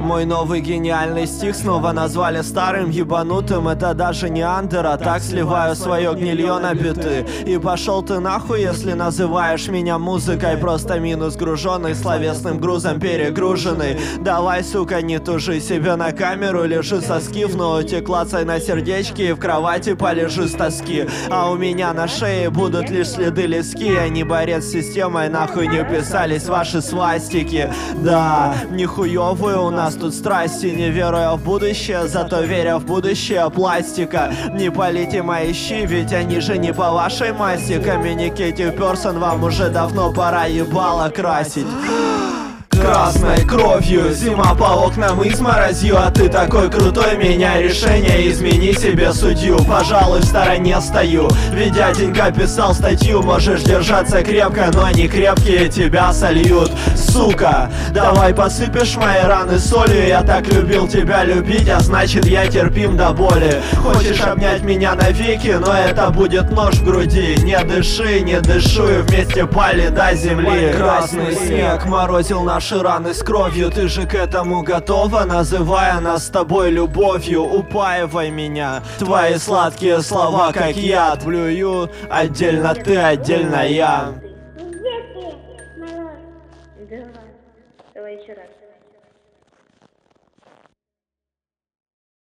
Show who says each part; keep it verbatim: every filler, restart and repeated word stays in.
Speaker 1: Мой новый гениальный стих снова назвали старым ебанутым. Это даже не андер, а так сливаю свое гнилье на биты. И пошел ты нахуй, если называешь меня музыкой. Просто минус груженный, словесным грузом перегруженный. Давай, сука, не тужи себе на камеру, лежи соски в ноуте, клацай на сердечке и в кровати полежи с тоски. А у меня на шее будут лишь следы лески. Я не борец с системой, нахуй не писались ваши свастики. Да, нихуёвые у нас тут страсти. Не веруя в будущее, зато веря в будущее пластика. Не полите мои щи, ведь они же не по вашей массе. Communicative person, вам уже давно пора ебало красить. Красной кровью зима по окнам изморозью. А ты такой крутой, меня решение, измени себе судью. Пожалуй, в стороне стою, ведь дяденька писал статью. Можешь держаться крепко, но они крепкие тебя сольют. Сука, давай посыпешь мои раны солью. Я так любил тебя любить, а значит я терпим до боли. Хочешь обнять меня навеки, но это будет нож в груди. Не дыши, не дышу, и вместе пали до земли. Красный снег морозил наши раны с кровью. Ты же к этому готова, называя нас с тобой любовью. Упаивай меня, твои сладкие слова как яд. Плюю, отдельно ты, отдельно я.
Speaker 2: Где ты, малыш? Давай, давай еще раз.